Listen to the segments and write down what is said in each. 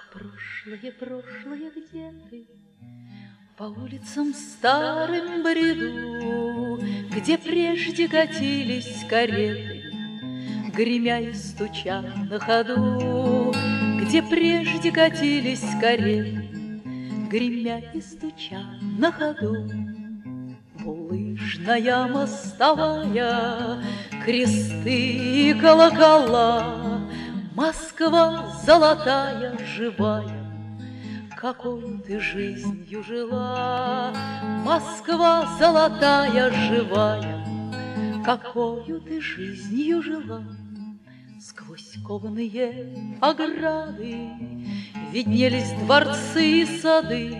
Прошлое, прошлое, где ты? По улицам старым бреду, где прежде катились кареты, гремя и стуча на ходу, где прежде катились кареты, гремя и стуча на ходу. Булыжная мостовая, кресты и колокола, Москва золотая, живая, какой ты жизнью жила. Москва золотая, живая, какою ты жизнью жила. Сквозь кованые ограды виднелись дворцы и сады,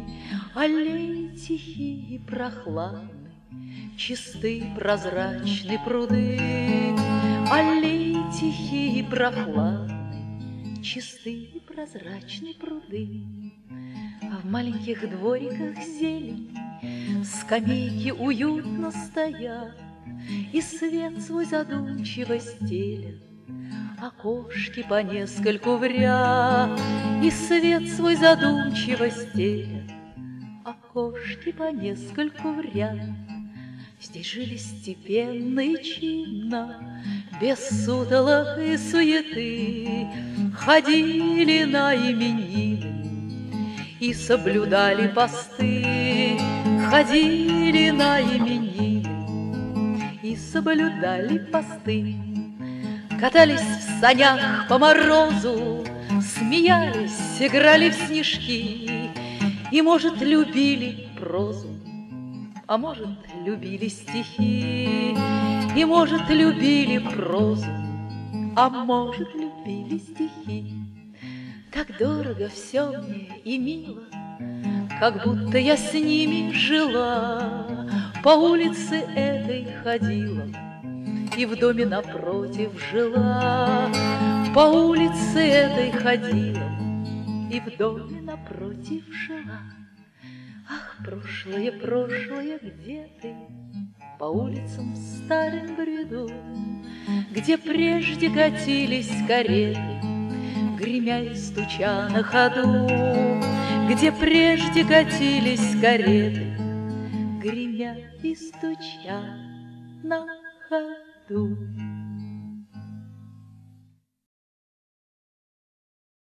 аллеи тихие и прохладны, чисты прозрачны пруды. Аллеи тихие и прохладны, чисты и прозрачны пруды. А в маленьких двориках зелень, скамейки уютно стоят, и свет свой задумчиво стелят окошки по нескольку в ряд, и свет свой задумчиво стелят окошки по нескольку в ряд. Здесь жили степенно и чинно, без сутолок и суеты, ходили на именины и соблюдали посты, ходили на именины и соблюдали посты. Катались в санях по морозу, смеялись, играли в снежки, и, может, любили прозу, а может, любили стихи, и, может, любили прозу, а может, любили стихи. Так дорого все мне и мило, как будто я с ними жила, по улице этой ходила и в доме напротив жила, по улице этой ходила и в доме напротив жила. Ах, прошлое, прошлое, где ты? По улицам старым бреду, где прежде катились кареты, гремя и стуча на ходу, где прежде катились кареты, гремя и стуча на ходу.